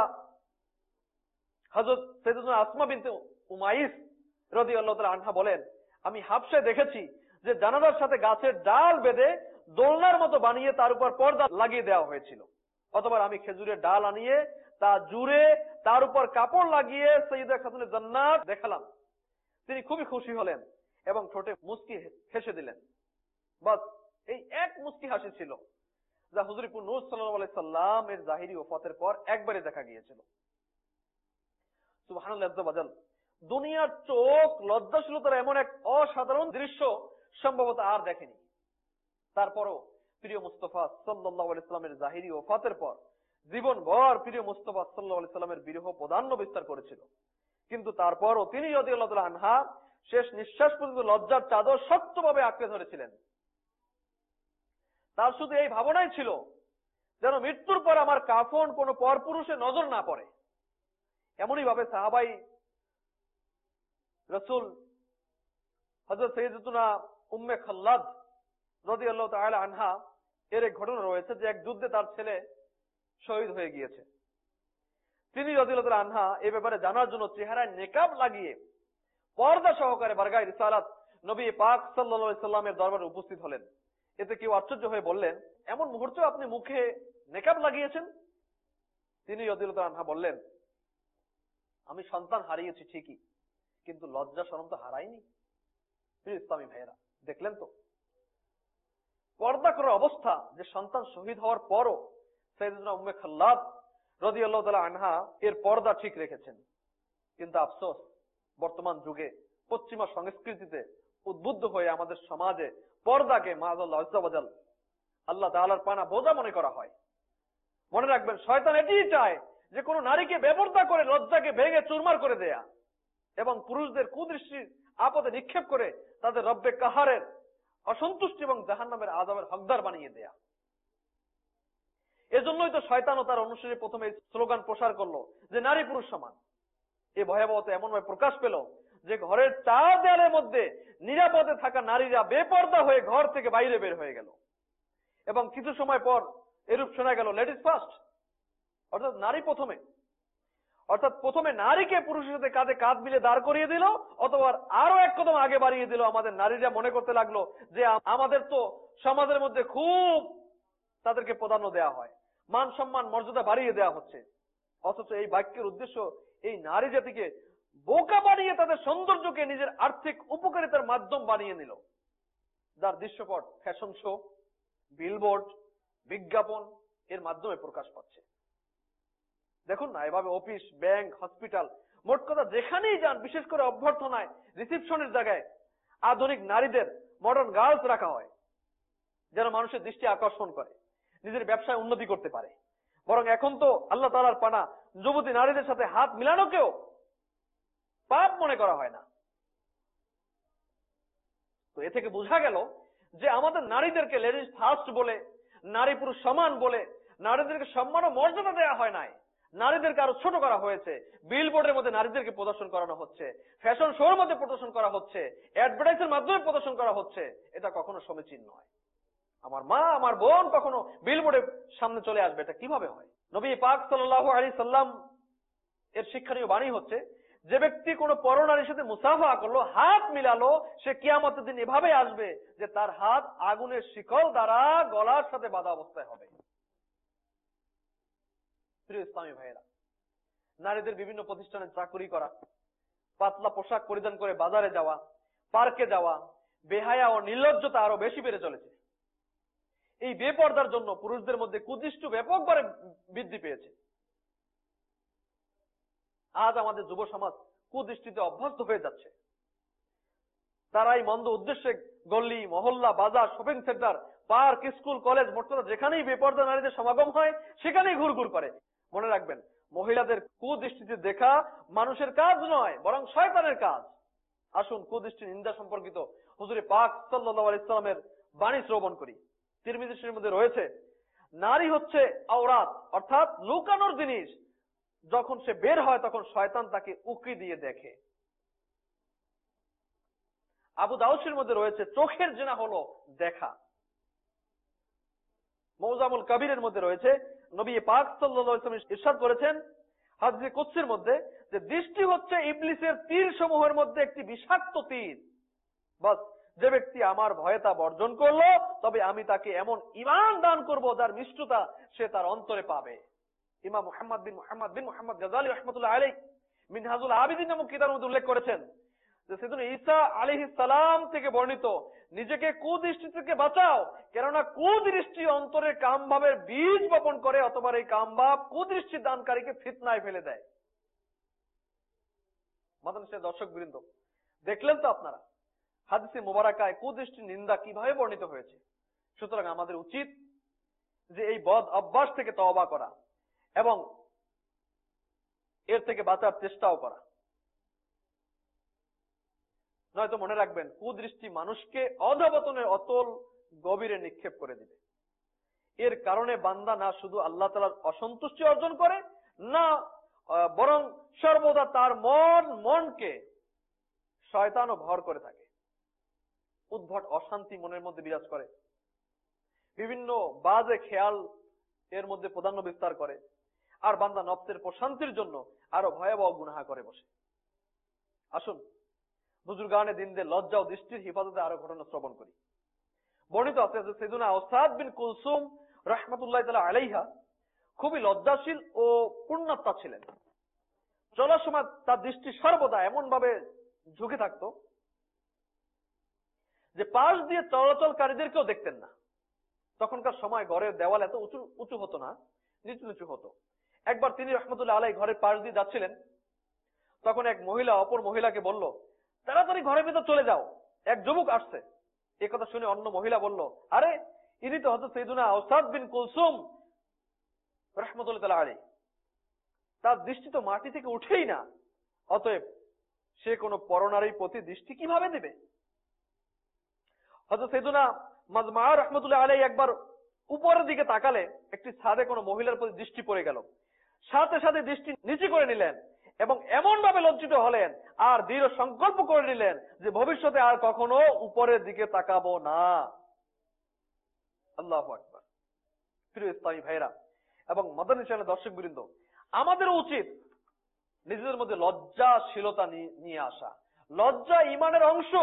Speaker 2: হযরত সাইয়্যিদাতুনা আসমা বিনতে উমাইস রাদিয়াল্লাহু তাআলা আনহা বলেন, আমি হাবশায় দেখেছি যে জানালার সাথে গাছের ডাল বেঁধে দোলনার মতো বানিয়ে তার উপর পর্দা লাগিয়ে দেওয়া হয়েছিল। অথবা আমি খেজুরের ডাল আনিয়ে তা জুড়ে তার উপর কাপড় লাগিয়ে সাইয়্যিদা খাতুনে জান্নাত দেখালাম। তিনি খুবই খুশি হলেন এবং ঠোঁটে মুচকি হেসে দিলেন। বাস এই এক মুচকি হাসি ছিল যা হুজুর নূর সাল্লাল্লাহু আলাইহি সাল্লাম এর জাহিরি ওফাতের পর একবারে দেখা গিয়েছিল। সুবহানাল্লাহ আযজা ওয়া জাল। দুনিয়ার চোখ লজ্জাশীলতার এমন এক অসাধারণ দৃশ্য সম্ভবত আর দেখেনি। তারপরও প্রিয় মুস্তাফা সাল্লাল্লাহু আলাইহি সাল্লামের জাহিরি ওফাতের পর জীবনভর প্রিয় মুস্তাফা সাল্লাল্লাহু আলাইহি সাল্লামের বিরহ প্রাধান্য বিস্তার করেছিল। কিন্তু তারপরও তিনি রাদিয়াল্লাহু তাআলা আনহা শেষ নিঃশ্বাস পর্যন্ত লজ্জার চাদর শক্তভাবে আঁকড়ে ধরেছিলেন। তার শুধু এই ভাবনাই ছিল যেন মৃত্যুর পর আমার কাফন কোনো পরপুরুষের নজর না পড়ে। এমনই ভাবে সাহাবাই রাসূল হযরত সাইয়্যিদাতুনা উম্মে খাল্লাদ রাদিয়াল্লাহু তাআলা আনহা এর এক ঘটনা রয়েছে যে এক যুদ্ধে তার ছেলে শহীদ হয়ে গিয়েছে। তিনি রাদিয়াল্লাহু তাআলা আনহা এই ব্যাপারে জানার জন্য চেহারায় নেকাব লাগিয়ে পর্দা সহকারে বারগায়ে রিসালাত নবী পাক সাল্লাল্লাহু আলাইহি সাল্লামের দরবারে উপস্থিত হলেন। এতে কেউ আশ্চর্য হয়ে বললেন, এমন মুহূর্তে আপনি মুখে নেকাব লাগিয়েছেন? তিনি রাদিয়াল্লাহু তাআলা আনহা বললেন, আমি সন্তান হারিয়েছি ঠিকই, কিন্তু লজ্জা শরম তো হারাইনি। প্রিয় ইসলামী ভাইয়েরা, দেখলেন তো পর্দা করার অবস্থা যে সন্তান শহীদ হওয়ার পরও সাইয়্যিদাতুনা উম্মে খাল্লাদ রাদিয়াল্লাহু তাআলা আনহা এর পর্দা ঠিক রেখেছেন। কিন্তু আফসোস, বর্তমান যুগে পশ্চিমা সংস্কৃতিতে উদ্বুদ্ধ হয়ে আমাদের সমাজে পর্দাকে মাআযাল্লাহ আযজা ওয়া জাল আল্লাহ তাআলার পানা বোঝা মনে করা হয়। মনে রাখবেন, শয়তান এটিই চায় যে কোনো নারীকে বেপরদা করে লজ্জাকে ভেঙে চুরমার করে দেয়া এবং পুরুষদের কুদৃষ্টির আপদে নিক্ষেপ করে তাদের রব্বে কাহারের অসন্তুষ্টি এবং জাহান্নামের আযাবের হকদার বানিয়ে দেয়া। এজন্যই তো শয়তান ও তার অনুসারী প্রথমে স্লোগান প্রসার করলো যে নারী পুরুষ সমান। এই ভয়াবহতা এমন ভাবে প্রকাশ পেল যে ঘরের চার দেয়ালের মধ্যে নিরাপদে থাকা নারীরা বেপরদা হয়ে ঘর থেকে বাইরে বের হয়ে গেল এবং কিছু সময় পর এরূপ শোনা গেল লেডিস ফার্স্ট, অর্থাৎ নারী প্রথমে। অর্থাৎ প্রথমে নারীকে পুরুষের সাথে কাঁধে কাঁধ মিলে দাঁড় করিয়ে দিল, অথবা আরো এক কদম আগে বাড়িয়ে দিল। আমাদের নারীরা মনে করতে লাগলো যে আমাদের তো সমাজের মধ্যে খুব তাদেরকে প্রাধান্য দেওয়া হয়, মান সম্মান মর্যাদা বাড়িয়ে দেওয়া হচ্ছে। অথচ এই বাক্যের উদ্দেশ্য এই নারী জাতিকে বোকা বানিয়ে তাদের সৌন্দর্যকে নিজের আর্থিক উপকারিতার মাধ্যম বানিয়ে নিল, যার দৃশ্যপট ফ্যাশন শো, বিলবোর্ড, বিজ্ঞাপন এর মাধ্যমে প্রকাশ পাচ্ছে। দেখুন না, এভাবে অফিস, ব্যাংক, হসপিটাল, মোট কথা যেখানেই যান, বিশেষ করে অভ্যর্থনায়, রিসিপশনের জায়গায় আধুনিক নারীদের, মডার্ন গার্লস রাখা হয় যেন মানুষের দৃষ্টি আকর্ষণ করে, নিজের ব্যবসায় উন্নতি করতে পারে। বরং এখন তো আল্লাহ তাআলার পানা যুবতী নারীদের সাথে হাত মিলানোকেও পাপ মনে করা হয় না। তো এ থেকে বোঝা গেল যে আমাদের নারীদেরকে লেডিস ফার্স্ট বলে, নারী পুরুষ সমান বলে নারীদেরকে সম্মান ও মর্যাদা দেওয়া হয় নাই, নারীদেরকে আরো ছোট করা হয়েছে। বিলবোর্ডের মধ্যে নারীদেরকে প্রদর্শন করানো হচ্ছে, ফ্যাশন শোর মধ্যে প্রদর্শন করা হচ্ছে, অ্যাডভার্টাইজের মাধ্যমে প্রদর্শন করা হচ্ছে। এটা কখনো সমীচীন নয়। আমার মা, আমার বোন কখনো বিলবোর্ডের সামনে চলে আসবে, এটা কিভাবে হয়? নবী পাক সাল্লাল্লাহু আলাইহি সাল্লাম এর শিক্ষণীয় বাণী হচ্ছে, যে ব্যক্তি কোনো পরনারীর সাথে মুসাফা করলো, হাত মিলালো, সে কিয়ামতের দিন এভাবে আসবে যে তার হাত আগুনের শিকল দ্বারা গলার সাথে বাঁধা অবস্থায় হবে। প্রিয় ইসলামী ভাইয়েরা, নারীদের বিভিন্ন প্রতিষ্ঠানে চাকরি করা, পাতলা পোশাক পরিধান করে বাজারে যাওয়া, পার্কে যাওয়া, বেহায়া ও নির্লজ্জতা আরো বেশি বেড়ে চলেছে। এই বেপর্দার জন্য পুরুষদের মধ্যে কুদৃষ্টি ব্যাপকভাবে বৃদ্ধি পেয়েছে। আজ আমাদের যুব সমাজ কুদৃষ্টিতে অভ্যস্ত হয়ে যাচ্ছে। তারা এই মন্দ উদ্দেশ্যে গল্লি, মহল্লা, বাজার, shopping centre, park, school, college, মোট কথা যেখানেই বেপর্দা নারীদের সমাগম হয় সেখানেই ঘুরঘুর করে। মনে রাখবেন, মহিলাদের কুদৃষ্টিতে দেখা মানুষের কাজ নয়, বরং শয়তানের কাজ। আসুন কুদৃষ্টি নিন্দা সম্পর্কিত হুজুরে পাক সাল্লাল্লাহু আলাইহি সাল্লামের বাণী শ্রবণ করি। তিরমিজি শরীফের মধ্যে রয়েছে, নারী হচ্ছে আওরাত, অর্থাৎ লুকানোর জিনিস। যখন সে বের হয় তখন শয়তান তাকে উকি দিয়ে দেখে। আবু দাউদের মধ্যে রয়েছে, চোখের জিনা হলো দেখা। মৌজামুল কবিরের মধ্যে রয়েছে, নবী পাক সাল্লাল্লাহু আলাইহি ওয়াসাল্লাম ইরশাদ করেছেন হাদিসে কুদসির মধ্যে, যে দৃষ্টি হচ্ছে ইবলিসের তীর সমূহের মধ্যে একটি বিষাক্ত তীর। বাস, যে ব্যক্তি আমার ভয়ে তা বর্জন করলো, তবে আমি তাকে এমন ঈমান দান করব যার মিষ্টতা সে তার অন্তরে পাবে। ইমাম মুহাম্মদ বিন মুহাম্মদ বিন মুহাম্মদ গাযালি রাহমাতুল্লাহ আলাইহি মিনহাজুল আবিদিন নামক কিতাবের মধ্যে উল্লেখ করেছেন যে সাইয়েদনা ঈসা আলাইহিস সালাম থেকে বর্ণিত, নিজেকে কুদৃষ্টি থেকে বাঁচাও, কেননা কুদৃষ্টি অন্তরে কামভাবের বীজ বপন করে, অথবা এই কামভাব কুদৃষ্টি দানকারীকে ফিতনায় ফেলে দেয়। মাদানসে দর্শক বৃন্দ, দেখলেন তো আপনারা হাদিসে মুবারাকায় কুদৃষ্টির নিন্দা কিভাবে বর্ণিত হয়েছে। সুতরাং আমাদের উচিত যে এই বদ অভ্যাস থেকে তওবা করা এবং এর থেকে বাঁচার চেষ্টাও করা। নয়তো মনে রাখবেন, কুদৃষ্টি মানুষকে অধঃপতনের অতল গভীরে নিক্ষেপ করে দিবে। এর কারণে বান্দা না শুধু আল্লাহ তাআলার অসন্তুষ্টি অর্জন করে, না বরং সর্বদা তার মন মনকে শয়তানও ভর করে থাকে। উদ্ভট অশান্তি মনের মধ্যে বিরাজ করে, বিভিন্ন বাজে খেয়াল এর মধ্যে প্রাধান্য বিস্তার করে, আর বান্দা নফসের প্রশান্তির জন্য আরো ভয়াবহ গুনাহ করে বসে। আসুন বুজুর্গানে দিনদের লজ্জা ও দৃষ্টির হিফাজতে আরো ঘটনা শ্রবণ করি। বর্ণিত আছে যে সাইয়েদনা ওসাদ বিন কুলসুম রাহমাতুল্লাহি তাআলা আলাইহা খুবই লজ্জাশীল ও পুণ্যাত্মা ছিলেন। চলার সময় তার দৃষ্টি সর্বদা এমন ভাবে ঝুঁকে থাকতো যে পাশ দিয়ে চলাচলকারীদেরকেও দেখতেন না। তখনকার সময় ঘরের দেওয়াল এত উঁচু উঁচু হতো না, নিচু নিচু হতো। একবার তিনি রহমতুল্লাহ আলাইহি ঘরের পাশ দিয়ে যাচ্ছিলেন, তখন এক মহিলা অপর মহিলাকে বলল, তাড়াতাড়ি ঘরের ভিতর চলে যাও, এক যুবক আসছে। এই কথা শুনে অন্য মহিলা বলল, আরে ইনি তো হয়তো সাইয়েদনা ওসাদ বিন কুলসুম রাহমাতুল্লাহ আলাইহি, তার দৃষ্টি তো মাটি থেকে উঠেই না, অতএব সে কোনো পরনারীর প্রতি দৃষ্টি কিভাবে দেবে? হযরত সাইয়েদুনা মাজমা রাহমাতুল্লাহ আলাইহি একবার উপরের দিকে তাকালে একটি ছাদে কোনো মহিলার প্রতি দৃষ্টি পড়ে গেল, সাথে সাথে দৃষ্টি নিচে করে নিলেন এবং এমন ভাবে লজ্জিত হলেন আর দৃঢ় সংকল্প করে নিলেন যে ভবিষ্যতে আর কখনো উপরের দিকে তাকাবো না। আল্লাহু আকবার। প্রিয় ইসলামী ভাইরা এবং মাদানী চ্যানেলের দর্শক বৃন্দ, আমাদের উচিত নিজেদের মধ্যে লজ্জাশীলতা নিয়ে আসা। লজ্জা ঈমানের অংশ।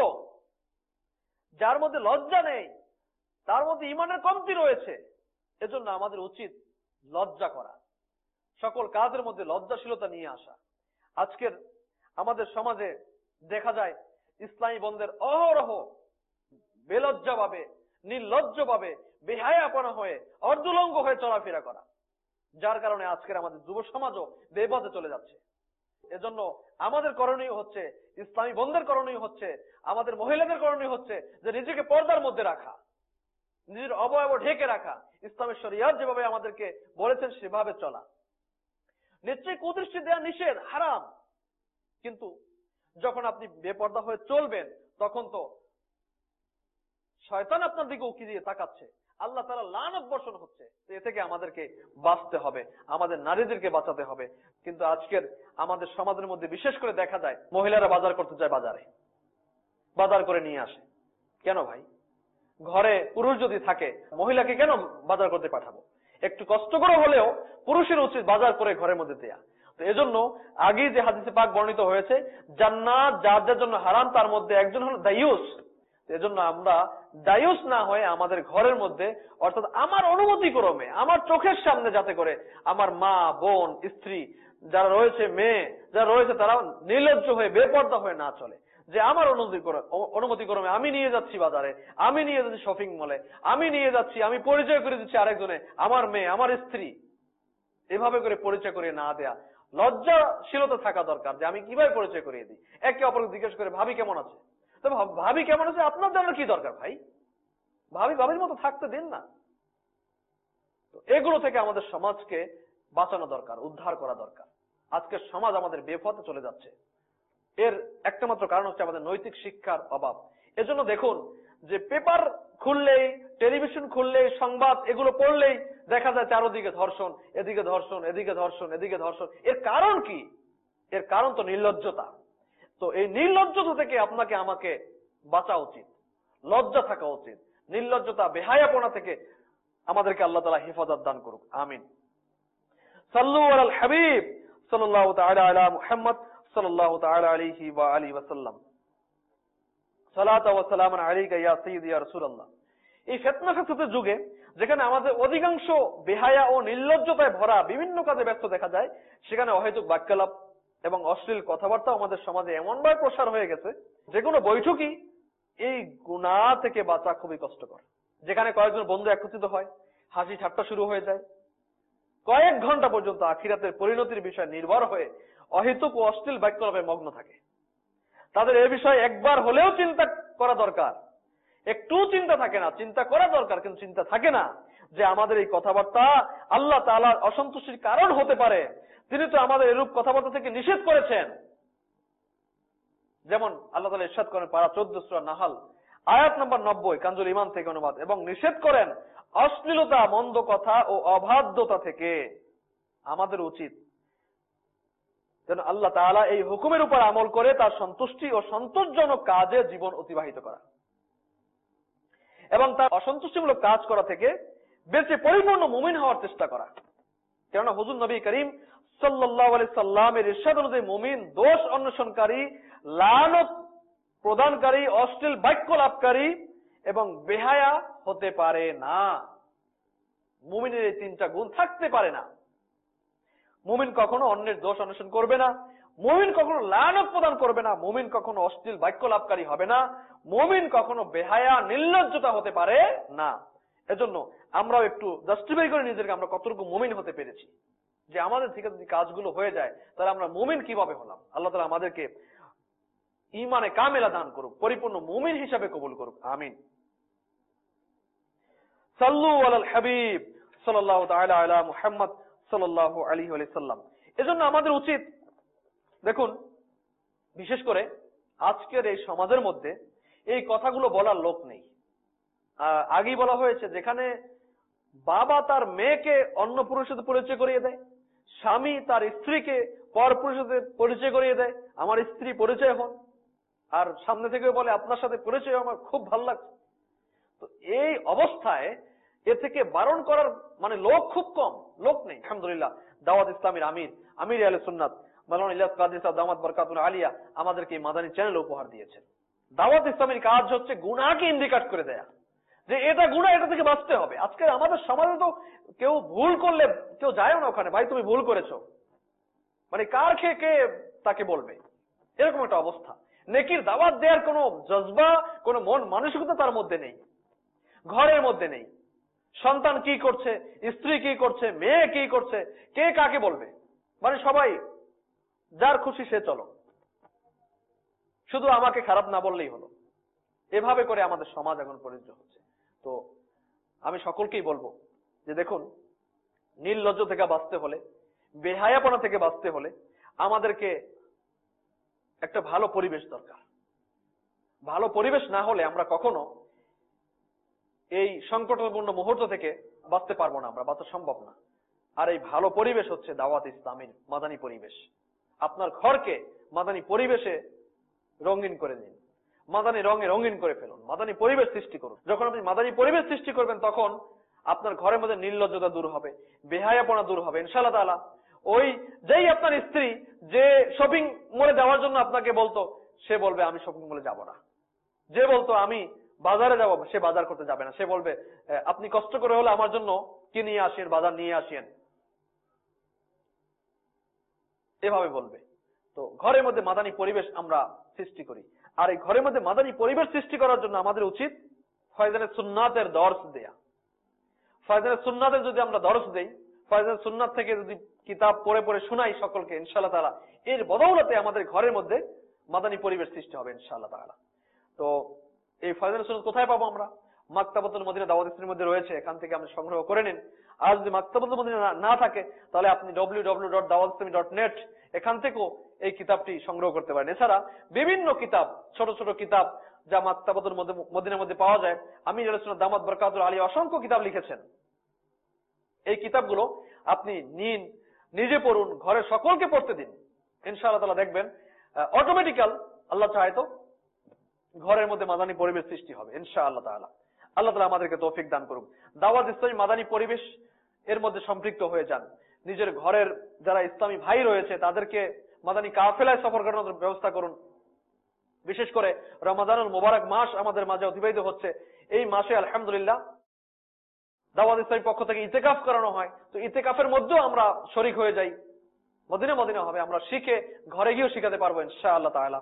Speaker 2: যার মধ্যে লজ্জা নেই তার মধ্যে ঈমানের কমতি রয়েছে। এজন্য আমাদের উচিত লজ্জা করা, সকল কাজের মধ্যে লজ্জাশীলতা নিয়ে আসা। আজকের আমাদের সমাজে দেখা যায় ইসলামী বন্ধের অহরহ বেলজ্জা ভাবে, নির্লজ্জ ভাবে, বেহায়াপনা হয়ে, অর্ধুলঙ্গ হয়ে চলাফেরা করা, যার কারণে আজকের আমাদের যুব সমাজও বেপথে চলে যাচ্ছে। এজন্য আমাদের করণীয় হচ্ছে, ইসলামী বন্ধের করণীয় হচ্ছে, আমাদের মহিলাদের করণীয় হচ্ছে যে নিজেকে পর্দার মধ্যে রাখা, নিজের অবয়ব ঢেকে রাখা, ইসলামের শরিয়ত যেভাবে আমাদেরকে বলেছেন সেভাবে চলা। নিশ্চয়ই কুদৃষ্টি দেওয়া নিষেধ, হারাম, কিন্তু যখন আপনি বেপর্দা হয়ে চলবেন তখন তো শয়তান আপনার দিকে উকি দিয়ে তাকাচ্ছে, আল্লাহ তাআলা লানত বর্ষণ হচ্ছে। এ থেকে আমাদেরকে বাঁচতে হবে, আমাদের নারীদেরকে বাঁচাতে হবে। কিন্তু আজকের আমাদের সমাজের মধ্যে বিশেষ করে দেখা যায় মহিলারা বাজার করতে যায়, বাজারে বাজার করে নিয়ে আসে। কেন ভাই? ঘরে পুরুষ যদি থাকে মহিলাকে কেন বাজার করতে পাঠাবো? একটু কষ্ট করে হলেও পুরুষের উচিত বাজার করে ঘরের মধ্যে দেয়া। তো এজন্য আগেই যে হাদিসে পাক বর্ণিত হয়েছে, জান্নাত যার যার জন্য হারাম তার মধ্যে একজন হলো দায়ুস। এজন্য আমরা দায়ুস না হয়ে আমাদের ঘরের মধ্যে, অর্থাৎ আমার অনুমতি ক্রমে, আমার চোখের সামনে, যাতে করে আমার মা, বোন, স্ত্রী যারা রয়েছে, মেয়ে যারা রয়েছে, তারা নির্লজ্জ হয়ে বেপর্দা হয়ে না চলে। যে আমার অনুমতি অনুমতি ক্রমে আমি নিয়ে যাচ্ছি বাজারে, আমি নিয়ে যাচ্ছি শপিং মলে, আমি নিয়ে যাচ্ছি, আমি পরিচয় করে দিচ্ছি আরেকজনে, আমার মেয়ে, আমার স্ত্রী, এভাবে করে পরিচয় করিয়ে না দেয়া। লজ্জাশীলতা থাকা দরকার যে আমি কিভাবে পরিচয় করিয়ে দিই। একে অপরকে জিজ্ঞেস করে ভাবি কেমন আছে, তো ভাবি কেমন আছে আপনার জানার কি দরকার ভাই? ভাবি ভাবির মতো থাকতে দিন না। তো এগুলো থেকে আমাদের সমাজকে বাঁচানো দরকার, উদ্ধার করা দরকার। আজকের সমাজ আমাদের বেপথে চলে যাচ্ছে, এর একটা মাত্র কারণ হচ্ছে আমাদের নৈতিক শিক্ষার অভাব। এজন্য দেখুন যে পেপার খুললেই, টেলিভিশন খুললেই, সংবাদ এগুলো পড়লেই দেখা যায় চারদিকে ধর্ষণ, এদিকে ধর্ষণ, এদিকে ধর্ষণ, এদিকে ধর্ষণ। এর কারণ কি? এর কারণ তো নির্লজ্জতা। তো এই নির্লজ্জতা থেকে আপনাকে আমাকে বাঁচা উচিত, লজ্জা থাকা উচিত। নির্লজ্জতা, বেহায়াপনা থেকে আমাদেরকে আল্লাহ তাআলা হেফাজত দান করুক, আমিন। সাল্লু আলাল হাবিব সাল্লাল্লাহু তাআলা আলা মুহাম্মদ সাল্লাল্লাহু তাআলা আলাইহি ওয়া আলিহি ওয়া সাল্লাম। সালাতু ওয়া সালামুন আলাইকা ইয়া সাইয়্যিদি ইয়া রাসূলুল্লাহ। এই ফিতনা ফিতনার যুগে যেখানে আমাদের অধিকাংশ বেহায়া ও নির্লজ্জতায় ভরা বিভিন্ন কাজে ব্যস্ত দেখা যায়, সেখানে অহেতুক বাক্যালাপ এবং অশ্লীল কথাবার্তা আমাদের সমাজে এমনভাবে প্রসার হয়ে গেছে, যে কোনো বৈঠকই এই গুনাহ থেকে বাঁচা খুবই কষ্টকর। যেখানে কয়েকজন বন্ধু একত্রিত হয়, হাসি ঠাট্টা শুরু হয়ে যায়, কয়েক ঘন্টা পর্যন্ত আখিরাতের পরিণতির বিষয় নির্ভর হয়ে অহেতুক ও অশ্লীল বাক্যলাপে মগ্ন থাকে। তাদের এ বিষয়ে একবার হলেও চিন্তা করা দরকার। একটু চিন্তা থাকে না, চিন্তা করা দরকার, কিন্তু চিন্তা থাকে না যে আমাদের এই কথাবার্তা আল্লাহ তাআলার অসন্তুষ্টির কারণ হতে পারে। তিনি তো আমাদের এরূপ কথাবার্তা থেকে নিষেধ করেছেন। যেমন আল্লাহ তাআলা ইরশাদ করেন পারা চোদ্দ সূরা নাহাল আয়াত নম্বর নব্বই, কানজুল ঈমান থেকে অনুবাদ, এবং নিষেধ করেন অশ্লীলতা, মন্দ কথা ও অবাধ্যতা থেকে। আমাদের উচিত যেন আল্লাহ তাআলা এই হুকুমের উপর আমল করে তার সন্তুষ্টি ও সন্তোষজনক কাজে জীবন অতিবাহিত করা এবং তার অসন্তুষ্টিমূলক কাজ করা থেকে বেঁচে পরিপূর্ণ মুমিন হওয়ার চেষ্টা করা। কেননা হুজুর নবী করিম সাল্লাল্লাহু আলাইহি সাল্লামের ইরশাদ অনুযায়ী মুমিন দোষ অন্বেষণকারী, লানত প্রদানকারী, অশ্লীল বাক্য লাভকারী এবং বেহায়া হতে পারে না। মুমিনের এই তিনটা গুণ থাকতে পারে না। মুমিন কখনো অন্যের দোষ অন্বেষণ করবে না, মুমিন কখনো লানত প্রদান করবে না, মুমিন কখনো অশ্লীল বাক্য লাভকারী হবে না, মুমিন কখনো বেহায়া নির্লজ্জতা হতে পারে না। এজন্য আমরাও একটু জাস্টিফাই করে নিজেদেরকে আমরা কতটুকু মুমিন হতে পেরেছি, যে আমাদের থেকে যদি কাজগুলো হয়ে যায় তাহলে আমরা মুমিন কিভাবে হলাম। আল্লাহ তাআলা আমাদেরকে ঈমানে কামেলা দান করুক, পরিপূর্ণ মুমিন হিসাবে কবুল করুক, আমিন। সাল্লু আলাল হাবিব সাল্লাল্লাহু তাআলা আলা মুহাম্মদ সাল্লাল্লাহু আলাইহি ওয়া সাল্লাম। এজন্য আমাদের উচিত, দেখুন বিশেষ করে আজকের এই সমাজের মধ্যে এই কথাগুলো বলার লোক নেই। আগেই বলা হয়েছে, যেখানে বাবা তার মেয়েকে অন্য পুরুষের সাথে পরিচয় করিয়ে দেয়, স্বামী তার স্ত্রীকে পর পুরুষের সাথে পরিচয় করিয়ে দেয়, আমার স্ত্রী পরিচয় হন, আর সামনে থেকে বলে আপনার সাথে পরিচয় আমার খুব ভালো লাগছে। তো এই অবস্থায় এ থেকে বারণ করার মানে লোক খুব কম, লোক নেই। আলহামদুলিল্লাহ দাওয়াত ইসলামের আমির আমির আহলে সুন্নাত মাওলানা ইলিয়াস কাদরী সাহেব দামাত বরকাতুল আলিয়া আমাদেরকে এই মাদানী চ্যানেল উপহার দিয়েছেন। দাওয়াত ইসলামের কাজ হচ্ছে গুনাহকে ইন্ডিকেট করে দেয়া, যে এটা গুনাহ, এটা থেকে বাঁচতে হবে। আজকে আমাদের সমাজে তো কেউ ভুল করলে কেউ যায় না ওখানে, ভাই তুমি ভুল করেছো, মানে কার খেয়ে কে তাকে বলবে, এরকম একটা অবস্থা। নেকির দাওয়াত দেওয়ার কোনো জজবা, কোনো মন মানসিকতা তার মধ্যে নেই, ঘরের মধ্যে নেই। সন্তান কি করছে, স্ত্রী কি করছে, মেয়ে কি করছে, কে কাকে বলবে, মানে সবাই যার খুশি সে চলো, শুধু আমাকে খারাপ না বললেই হলো। এভাবে করে আমাদের সমাজ এখন পরিণত হচ্ছে। তো আমি সকলকেই বলবো যে দেখুন, নির্লজ্জ থেকে বাঁচতে হলে, বেহায়াপনা থেকে বাঁচতে হলে আমাদেরকে একটা ভালো পরিবেশ দরকার। ভালো পরিবেশ না হলে আমরা কখনো এই সংকটপূর্ণ মুহূর্ত থেকে বাঁচতে পারবো না, আমরা বাঁচা সম্ভব না। আর এই ভালো পরিবেশ হচ্ছে দাওয়াত ইসলামের মাদানী পরিবেশ। আপনার ঘরকে মাদানী পরিবেশে রঙিন করে দিন, মাদানী রঙে রঙিন করে ফেলুন, মাদানী পরিবেশ সৃষ্টি করুন। যখন আপনি মাদানী পরিবেশ সৃষ্টি করবেন তখন আপনার ঘরের মধ্যে নির্লজ্জতা দূর হবে, বেহায়াপনা দূর হবে ইনশাআল্লাহ তাআলা। ওই যেই আপনার স্ত্রী যে শপিং মলে যাওয়ার জন্য আপনাকে বলতো, সে বলবে আমি শপিং মলে যাব না। যে বলতো আমি বাজারে যাব, সে বাজার করতে যাবে না, সে বলবে আপনি কষ্ট করে হলে আমার জন্য কি নিয়ে আসেন, বাজার নিয়ে আসেন, এভাবে বলবে। তো ঘরের মধ্যে মাদানী পরিবেশ আমরা সৃষ্টি করি। আর এই ঘরের মধ্যে মাদানী পরিবেশ সৃষ্টি করার জন্য আমাদের উচিত ফয়জানে সুন্নাতের দর্স দেয়া। ফয়জানে সুন্নাতের যদি আমরা দর্স দেই, ফয়জানে সুন্নাত থেকে যদি কিতাব পড়ে পড়ে শোনাই সকলকে ইনশাআল্লাহ তাআলা, এর বদৌলতে আমাদের ঘরের মধ্যে মাদানী পরিবেশ সৃষ্টি হবে ইনশাআল্লাহ তাআলা। তো এই ফয়জানে সুন্নাত কোথায় পাবো আমরা? মাকতাবাতুল মদিনা দাওয়াত ইসলামের মধ্যে রয়েছে, এখান থেকে আপনি সংগ্রহ করে নিন। আর যদি মাকতাবাতুল মদিনা না থাকে তাহলে আপনি ডব্লিউ ডব্লিউ ডব্লিউ ডট দাওয়াত ইসলামী ডট নেট এখান থেকেও এই কিতাবটি সংগ্রহ করতে পারেন। এছাড়া বিভিন্ন কিতাব, ছোট ছোট কিতাব যা মাকতাবাতুল মদিনার মধ্যে পাওয়া যায়, আমির আহলে সুন্নাত দামাত বরকাতুল আলিয়া অসংখ্য কিতাব লিখেছেন। এই কিতাবগুলো আপনি নিন, নিজে পড়ুন, ঘরে সকলকে পড়তে দিন। ইনশাআল্লাহ তাআলা দেখবেন অটোমেটিক্যাল আল্লাহ চায় তো ঘরের মধ্যে মাদানী পরিবেশ সৃষ্টি হবে ইনশাআল্লাহ তাআলা। আল্লাহ তাআলা আমাদেরকে তৌফিক দান করুন। দাওয়াত ইসলামী মাদানী পরিবেশ এর মধ্যে সম্পৃক্ত হয়ে যান। নিজের ঘরের যারা ইসলামী ভাই রয়েছে তাদেরকে মাদানী কাফেলায় সফর করানোর ব্যবস্থা করুন। বিশেষ করে রমাদানুল মুবারক মাস আমাদের মাঝে অতিবাহিত হচ্ছে। এই মাসে আলহামদুলিল্লাহ দাওয়াত ইসলামীর পক্ষ থেকে ইতিকাফ করানো হয়। তো ইতিকাফের মধ্যেও আমরা শরীক হয়ে যাই। মদিনা মদিনা হবে, আমরা শিখে ঘরে গিয়েও শিখাতে পারবো ইনশাআল্লাহ তাআলা।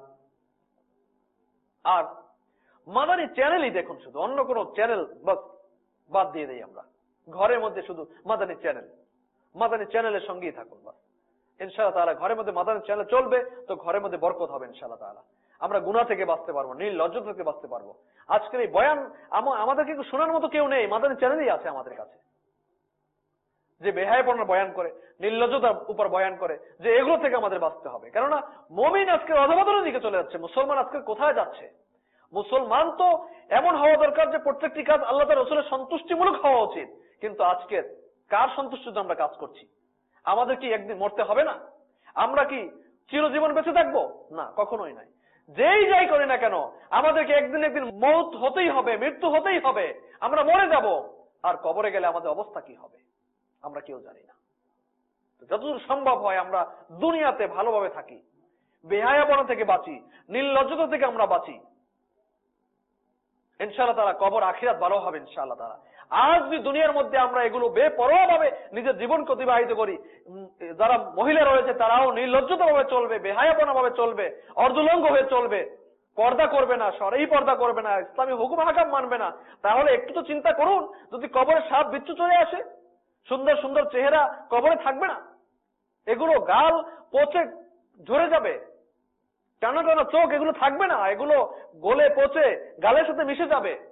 Speaker 2: আর মাদানী চ্যানেলই দেখুন, শুধু অন্য কোনো চ্যানেল বাস বাদ দিয়ে দেই আমরা। ঘরের মধ্যে শুধু মাদানী চ্যানেল, মাদানী চ্যানেলের সঙ্গেই থাকুন বাস ইনশাআল্লাহ তাআলা। ঘরের মধ্যে মাদানী চ্যানেল চলবে তো ঘরের মধ্যে বরকত হবে ইনশাআল্লাহ তাআলা। আমরা গুনাহ থেকে বাঁচতে পারবো, নির্লজ্জ থেকে বাঁচতে পারবো। আজকের এই বয়ান আমাদেরকে শোনার মতো কেউ নেই, মাদানী চ্যানেলই আছে আমাদের কাছে, যে বেহায়াপনার বয়ান করে, নির্লজ্জতার উপর বয়ান করে, যে এগুলো থেকে আমাদের বাঁচতে হবে। কেননা মুমিন আজকে অধঃপতনের দিকে চলে যাচ্ছে, মুসলমান আজকে কোথায় যাচ্ছে? মুসলমান তো এমন হওয়া দরকার যে প্রত্যেকটি কাজ আল্লাহ তাআলার রাসূলের সন্তুষ্টিমূলক হওয়া উচিত। কিন্তু আজকে কার সন্তুষ্টিতে আমরা কাজ করছি? আমাদের কি একদিন মরতে হবে না? আমরা কি চিরজীবন বেঁচে থাকবো? না, কখনোই নাই। যেই যাই করি না কেন আমাদেরকে একদিন একদিন মওত হতেই হবে, মৃত্যু হতেই হবে, আমরা মরে যাব। আর কবরে গেলে আমাদের অবস্থা কি হবে আমরা কেউ জানি না। যতদূর সম্ভব হয় আমরা দুনিয়াতে ভালোভাবে থাকি, বেহায়াপনা থেকে বাঁচি, নির্লজ্জতা থেকে আমরা বাঁচি। ইনশাআল্লাহ তাআলা কবর আখিরাত ভালো হবে ইনশাআল্লাহ তাআলা। আজ যদি দুনিয়ার মধ্যে আমরা এগুলো বেপরোয়া ভাবে নিজের জীবনকে অতিবাহিত করি, যারা মহিলা রয়েছে তারাও নির্লজ্জতা ভাবে চলবে, বেহায়াপনা ভাবে চলবে, অর্ধলঙ্গ হয়ে চলবে, পর্দা করবে না, শরঈ পর্দা করবে না, ইসলামী হুকুম হাকাম মানবে না, তাহলে একটু তো চিন্তা করুন, যদি কবরে সাপ বিচ্ছু চলে আসে, সুন্দর সুন্দর চেহারা কবরে থাকবে না, এগুলো গাল পচে ঝরে যাবে, টানা টানা চোখ এগুলো থাকবে না, এগুলো গলে পচে গালের সাথে মিশে যাবে।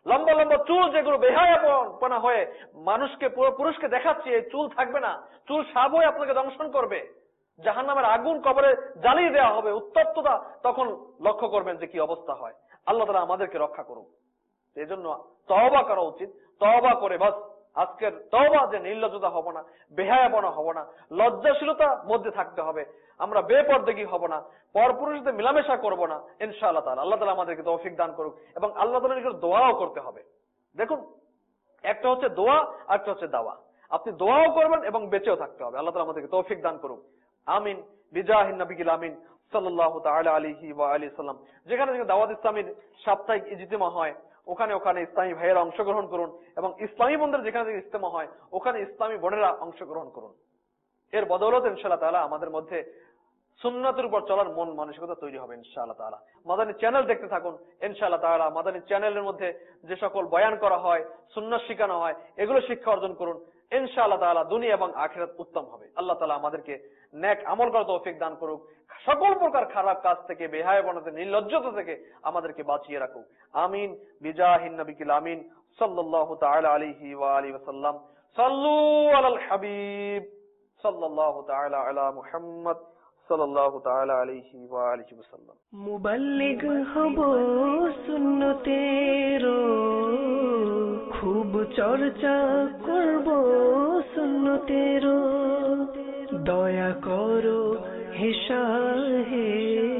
Speaker 2: লম্বা লম্বা চুল যেগুলো বেহায়াপনা হয়ে মানুষকে পুরুষকে দেখাচ্ছে, এই চুল থাকবে না, চুল সাব হয়ে আপনাকে দংশন করবে, জাহান্নামের আগুন কবরে জ্বালিয়ে দেওয়া হবে, উত্তপ্ততা তখন লক্ষ্য করবেন যে কি অবস্থা হয়। আল্লাহ তাআলা আমাদেরকে রক্ষা করুক। এই জন্য তওবা করা উচিত। তওবা করে বাস আজকের তওবা যে নির্লজ্জতা হব না, বেহায়াপনা হব না, লজ্জাশীলতার মধ্যে থাকতে হবে, আমরা বেপরদেগী হব না, পরপুরুষদের মিলামেশা করব না ইনশাআল্লাহ তাআলা। আল্লাহ তাআলা আমাদেরকে তৌফিক দান করুক এবং আল্লাহ তাআলার নিকট দোয়াও করতে হবে। দেখুন, একটা হচ্ছে দোয়া আর একটা হচ্ছে দাওয়া। আপনি দোয়াও করবেন এবং বেঁচেও থাকতে হবে। আল্লাহ তাআলা আমাদেরকে তৌফিক দান করুক। আমিন বিজাহিন নবিয়িল আমিন সাল্লাল্লাহু তাআলা আলাইহি ওয়া আলিহি সাল্লাম। যেখানে দাওয়াত ইসলামীর সাপ্তাহিক ইজতিমা হয়, ওখানে ওখানে ইসলামী ভাইয়েরা অংশগ্রহণ করুন এবং ইসলামী বোনদের যেখানে ইজতিমা হয় ওখানে ইসলামী বোনেরা অংশগ্রহণ করুন। এর বদৌলতে ইনশাআল্লাহ তাআলা আমাদের মধ্যে সুন্নাতের উপর চলার মন মানসিকতা তৈরি হবে ইনশাআল্লাহ তাআলা। মাদানী চ্যানেল দেখতে থাকুন ইনশাআল্লাহ তাআলা। মাদানী চ্যানেলের মধ্যে যে সকল বয়ান করা হয়, সুন্নাত শেখানো হয়, এগুলো শিক্ষা অর্জন করুন ইনশাআল্লাহ তাআলা। দুনিয়া এবং আখিরাত উত্তম হবে। আল্লাহ তাআলা আমাদেরকে নেক আমল করার তৌফিক দান করুক। সকল প্রকার খারাপ কাজ থেকে, বেহায়াপনা থেকে, নির্লজ্জতা থেকে আমাদেরকে বাঁচিয়ে রাখুক। আমিন বিজাহিন নবিয়িল আমিন সাল্লাল্লাহু তাআলা আলাইহি ওয়া আলিহি ওয়াসাল্লাম। সাল্লু আলাল হাবিব সাল্লাল্লাহু তাআলা আলা মুহাম্মদ সাল্লাল্লাহু তাআলা আলাইহি ওয়া আলিহি ওয়াসাল্লাম।
Speaker 1: মুবাল্লিগ হব সুন্নতের, খুব চর্চা করব সুন্নতের। দয়া করো হে শাহে